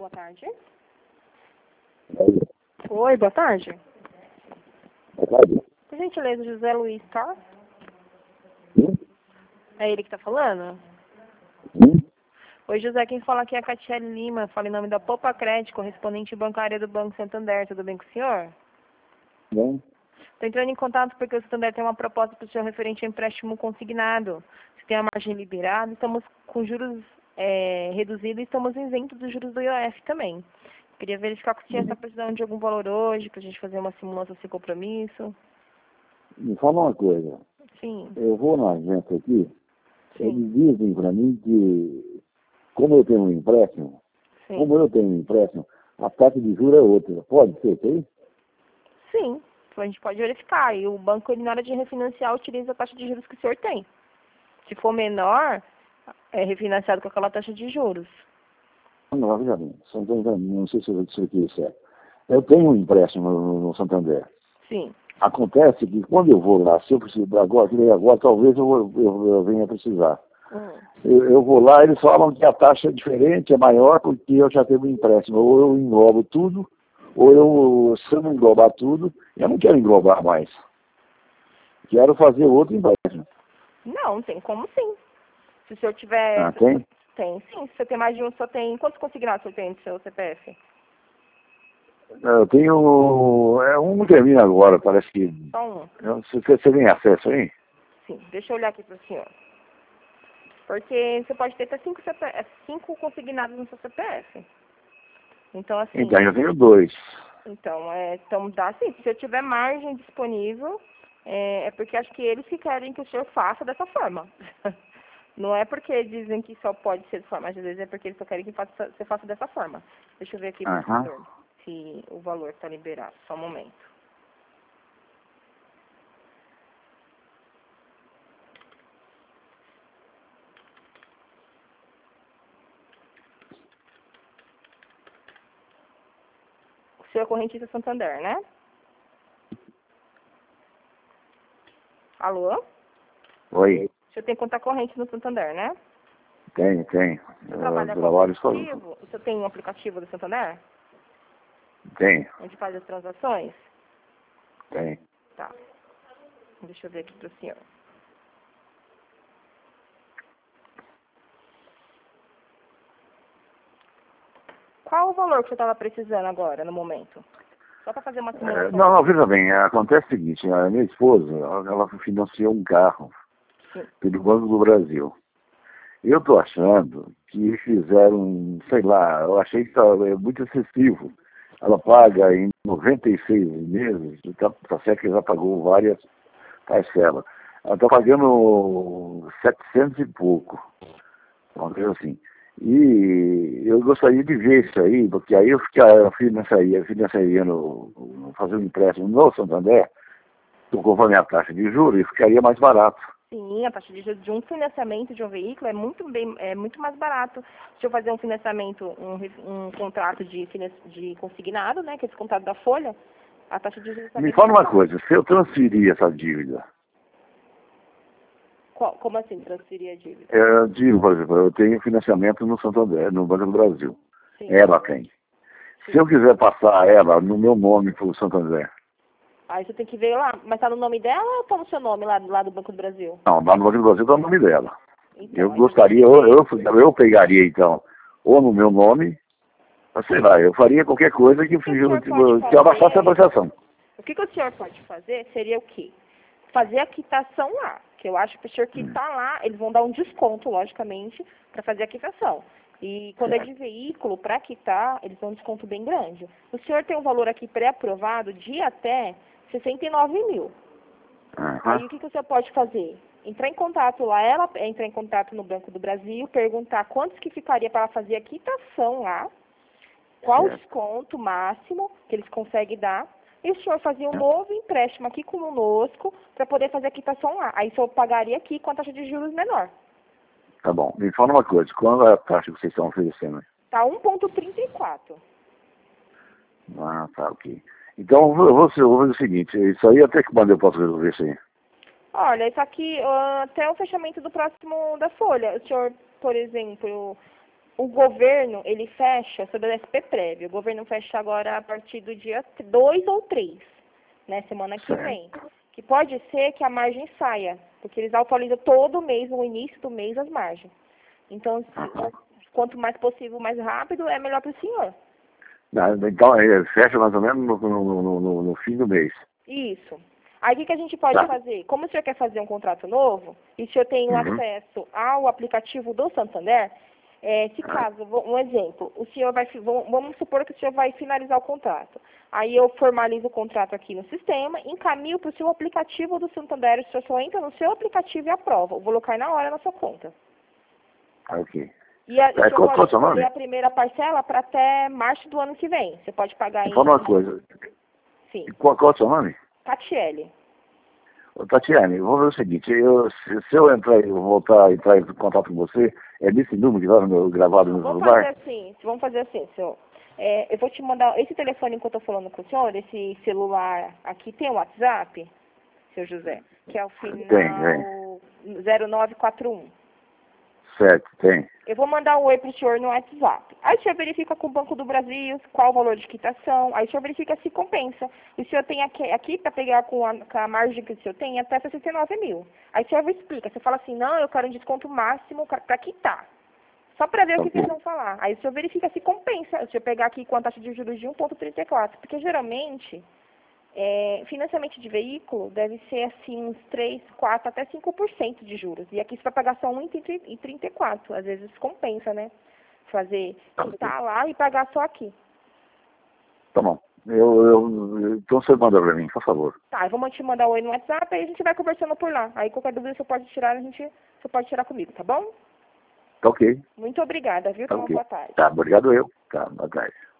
boa tarde. Oi, Oi, boa tarde. boa tarde. Por gentileza, José Luiz Tor? Sim? É ele que tá falando? Sim? Oi, José, quem fala aqui é a Catiele Lima. Fala em nome da Poupa Crédito, correspondente bancária do Banco Santander. Tudo bem com o senhor? Bem? Estou entrando em contato porque o Santander tem uma proposta para o senhor referente ao empréstimo consignado. Se tem a margem liberada, estamos com juros reduzidos e estamos isentos dos juros do IOF também. Queria verificar se o senhor está precisando de algum valor hoje, para a gente fazer uma simulação sem compromisso. Me fala uma coisa. Sim, Eu vou na agência aqui, sim, eles dizem para mim que, como eu tenho um empréstimo, a taxa de juros é outra. Pode ser isso aí? sim. A gente pode verificar. E o banco, ele, na hora de refinanciar, utiliza a taxa de juros que o senhor tem. Se for menor, é refinanciado com aquela taxa de juros. Não, veja bem, não sei se eu disse certo. Eu tenho um empréstimo no Santander. Sim. Acontece que quando eu vou lá, se eu precisar agora talvez eu venha precisar. Eu vou lá, eles falam que a taxa é diferente, é maior, porque eu já tenho um empréstimo. Ou eu englobo tudo, se eu não englobar tudo, eu não quero englobar mais. Quero fazer outro empréstimo. Não, tem como sim. Se o senhor tiver... Ah, tem? Tem, sim. Se o senhor tem mais de um, o senhor tem... Quantos consignados o senhor tem no seu CPF? Eu tenho. Um termina agora, parece que. Só um. Você tem acesso aí? Sim. Deixa eu olhar aqui para o senhor. Porque você pode ter até cinco consignados no seu CPF. Então, assim... Então, eu tenho dois. Então dá sim. Se o senhor tiver margem disponível, é porque acho que eles que querem que o senhor faça dessa forma. Não é porque dizem que só pode ser dessa forma, às vezes é porque eles só querem que você faça dessa forma. Deixa eu ver aqui para o Aham. senhor se o valor está liberado. Só um momento. O senhor é correntista Santander, né? Alô? Oi. O senhor tem conta corrente no Santander, né? Tem. O senhor trabalha com Trabalho só. aplicativo? O senhor tem um aplicativo do Santander? Tem. Onde faz as transações? Tem. Tá. Deixa eu ver aqui para o senhor. Qual o valor que você estava precisando agora, no momento? Só para fazer uma simulação. Não, veja bem, acontece o seguinte, a minha esposa, ela financiou um carro Sim. pelo Banco do Brasil. Eu estou achando que fizeram, sei lá, eu achei que é muito excessivo. Ela paga em 96 meses, tá certo que já pagou várias parcelas. Ela está pagando 700 e pouco, uma coisa assim. E eu gostaria de ver isso aí, porque aí eu financiaria fazer um empréstimo no Santander, conforme a taxa de juros, e ficaria mais barato. Sim, a taxa de juros de um financiamento de um veículo é muito mais barato. Se eu fazer um financiamento, um contrato de consignado, né, que é esse contrato da folha, a taxa de juros Me também fala é uma mais coisa, se eu transferir essa dívida, Como assim transferir a dívida? eu digo, por exemplo, eu tenho financiamento no Santander, no Banco do Brasil. Sim. Ela tem. Se eu quiser passar ela no meu nome para o Santander, Aí você tem que ver lá, mas tá no nome dela ou tá no seu nome lá do Banco do Brasil? não, lá no Banco do Brasil está o nome dela. Então, Eu aí gostaria, eu pegaria então, ou no meu nome, sei lá, eu faria qualquer coisa que abaixasse a prestação. O que o senhor pode fazer seria o quê? Fazer a quitação lá. Que eu acho que o senhor quitar lá, eles vão dar um desconto, logicamente, para fazer a quitação. E quando é de veículo, para quitar, eles dão um desconto bem grande. O senhor tem um valor aqui pré-aprovado de até 69 mil. Aí o que o senhor pode fazer? Entrar em contato lá, ela entra em contato no Banco do Brasil, perguntar quantos que ficaria para fazer a quitação lá, qual o desconto máximo que eles conseguem dar, e o senhor fazia um novo empréstimo aqui conosco para poder fazer a quitação lá. Aí o senhor pagaria aqui com a taxa de juros menor. Tá bom, me fala uma coisa, qual é a taxa que vocês estão oferecendo? Tá 1,34. Ah, tá, ok. Então, eu vou fazer o seguinte, isso aí até que quando eu posso resolver isso aí? Olha, isso aqui até o fechamento do próximo da folha. O senhor, por exemplo, O governo, ele fecha sobre a SP prévio. O governo fecha agora a partir do dia 2 ou 3, né, semana que vem. Que pode ser que a margem saia, porque eles atualizam todo mês, no início do mês, as margens. Então, quanto mais possível, mais rápido, é melhor para o senhor. Então, fecha mais ou menos no fim do mês. Isso. Aí, o que a gente pode fazer? Como o senhor quer fazer um contrato novo, e o senhor tem acesso ao aplicativo do Santander, se caso, um exemplo, o senhor vai, vamos supor que o senhor vai finalizar o contrato. Aí eu formalizo o contrato aqui no sistema, encaminho para o seu aplicativo do Santander, o senhor só entra no seu aplicativo e aprova. Eu vou colocar na hora na sua conta. Ok. E o senhor pode escolher a primeira parcela para até março do ano que vem. Você pode pagar em... Fala uma coisa. Sim. Qual é o seu nome? Tatiele. Tatiane, vamos ver o seguinte, se eu voltar a entrar em contato com você, é nesse número que vai gravado no celular? Vamos fazer assim, senhor. Eu vou te mandar, esse telefone que eu estou falando com o senhor, esse celular aqui, tem o WhatsApp, seu José? Que é o final 0941. Certo, tem. Eu vou mandar um oi para o senhor no WhatsApp. Aí o senhor verifica com o Banco do Brasil qual o valor de quitação. Aí o senhor verifica se compensa. O senhor tem aqui para pegar com a margem que o senhor tem até 69 mil. Aí o senhor explica. Você fala assim, não, eu quero um desconto máximo para quitar. Só para ver o que eles vão falar. Aí o senhor verifica se compensa. O senhor pegar aqui com a taxa de juros de 1,34. Porque geralmente... financiamento de veículo deve ser assim uns 3, 4, até 5% de juros. E aqui você vai pagar só 1,34. Às vezes compensa, né? Fazer, quitar lá e pagar só aqui. Tá bom. Então você manda pra mim, por favor. Tá, eu vou te mandar oi no WhatsApp e a gente vai conversando por lá. Aí qualquer dúvida você pode tirar, você pode tirar comigo, tá bom? Tá ok. Muito obrigada, viu? Tá Então, okay. Boa tarde. Tá, obrigado eu. Tá, boa tarde.